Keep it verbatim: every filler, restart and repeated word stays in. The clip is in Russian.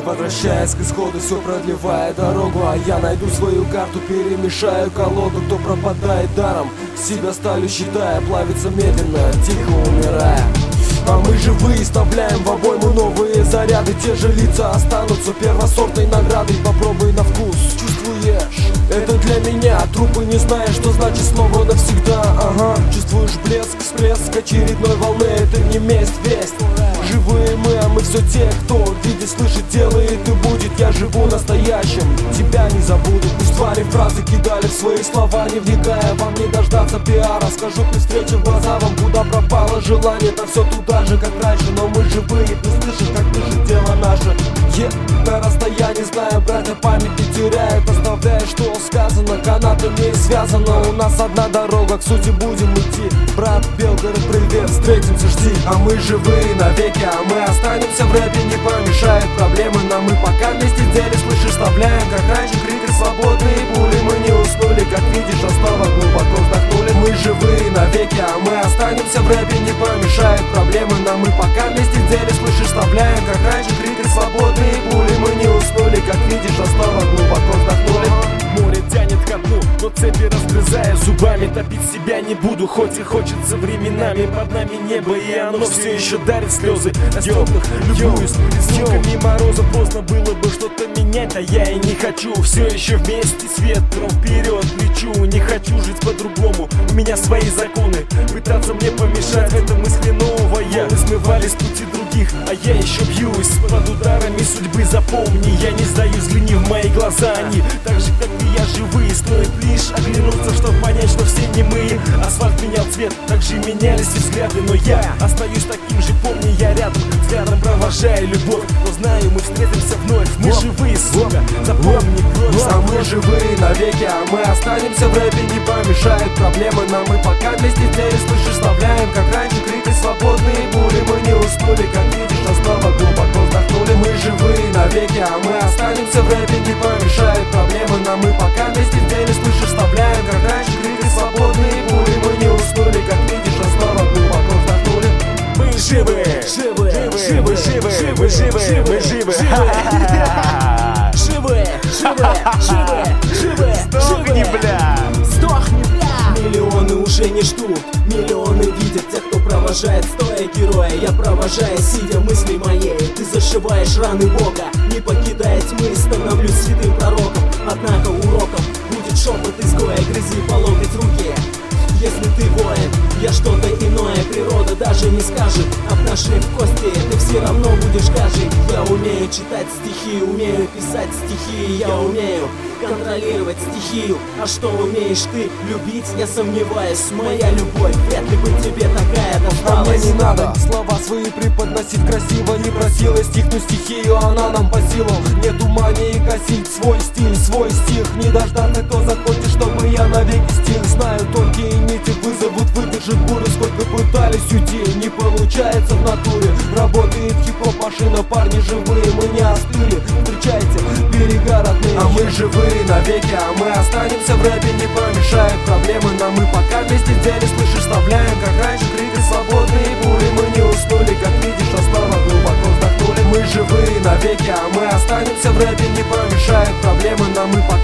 Возвращаясь к исходу, все продлевая дорогу, а я найду свою карту, перемешаю колоду. Кто пропадает даром, себя сталью считая, плавится медленно, тихо умирая. А мы живые, вставляем в обойму новые заряды. Те же лица останутся первосортной наградой. Попробуй на вкус, чувствуешь? Это для меня. Трупы, не зная, что значит слово навсегда. Ага, чувствуешь блеск, всплеск очередной волны. Это не месть, весть. Живые мы, а мы все те, кто видит, слышит, делает и будет. Я живу настоящим, тебя не забуду. Пусть твари фразы кидали в свои слова, не вникая, вам не дождаться пиара. Скажу при встрече в глаза вам, куда пропало желание. Это все туда же, как раньше, но мы живые. Ты слышишь, как дышит дело наше. Е, на расстоянии знаю, братья память не теряют, оставляя, что сказано, канатами связано. У нас одна дорога, к сути будем идти. Брат, Белгород, привет, встретимся, жди. А мы живые навеки, а мы останемся в рэпе. Не помешают проблемы нам, мы пока вместе в деле, слышишь, вставляем, как раньше, крики свободные пули. Мы не уснули, как видишь, а снова глубоко вздохнули. Мы живые навеки, а мы останемся в рэпе. Не помешают проблемы нам, мы пока вместе в деле, слышишь, вставляем, как раньше, крики свободные пули. Мы не уснули, как видишь, а снова глубоко вздохнули. Море тянет ко дну, но цепи разгрызая зубами. Топить себя не буду, хоть и хочется временами. Под нами небо, и оно все еще дарит слезы. На стеклах любуюсь звуками мороза. Поздно было бы что-то менять, а я и не хочу. Все еще вместе с ветром вперед лечу. Не хочу жить по-другому, у меня свои законы. Пытаться мне помешать, в этом мысли новая. Волны смывали с пути других, а я еще бьюсь под ударами судьбы. Запомни, я не сдаюсь, взгляни в мои глаза. Они так же, как и я, живые. Стоит лишь оглянуться, чтобы понять, что все немые. Асфальт менял цвет, так же менялись и взгляды. Но я остаюсь таким же, помни, я рядом, взглядом провожаю любовь. Но знаю, мы встретимся вновь. Мы живые, сука, запомни кровь. А мы живые навеки, а мы останемся в рэпе. Не помешают проблемы нам, мы пока вместе в деле, слышишь, вставляем, как раньше, крики свободные пули. Мы не уснули, как видишь, а снова глубоко вздохнули. Мы живые навеки, а мы останемся в рэпе. Не помешают проблемы нам, мы пока вместе в деле, слышишь, вставляем, как раньше, крики свободные пули. Мы не уснули, как видишь, а снова глубоко вздохнули. Мы живы, живы, живы, живы, живы, живы, мы живы. Живы, живы, живы, живы. Сдохни, бля. Сдохни, бля. Миллионы уже не ждут, миллионы видят тех, кто провожает стоя героя. Я провожаю, сидя мысли моей. Ты зашиваешь раны Бога, не покидая тьмы, становлюсь святым пророком. Однако уроком будет шепот изгоя, грязи по локоть руки. Если ты воин, я что-то иное, природа даже не скажет. Обнажив кости, ты все равно будешь гажей. Я умею читать стихи, умею писать стихи. Я умею контролировать стихию. А что умеешь ты? Любить? Я сомневаюсь. Моя любовь вряд ли бы тебе такая досталась. А мне не надо слова свои преподносить красиво. Не просила стихнуть стихию, она нам по силам. Нету мании косить свой стиль, свой стих. Не дождаться, кто захочет, чтобы я навеки стих. Знаю, тонкие нити вызовут, выдержит бурю. Сколько пытались уйти, не получается в натуре. Работает хип-хоп машина, парни живые, мы не остыли. Встречайте, берега родные. А мы живые навеки, а мы останемся в рэпе. Не помешают проблемы нам, мы пока вместе в деле, слышишь, вставляем, как раньше, крики свободные пули. Мы не уснули, как видишь, а снова глубоко вздохнули. Мы живые навеки, а мы останемся в рэпе. Не помешают проблемы нам, мы пока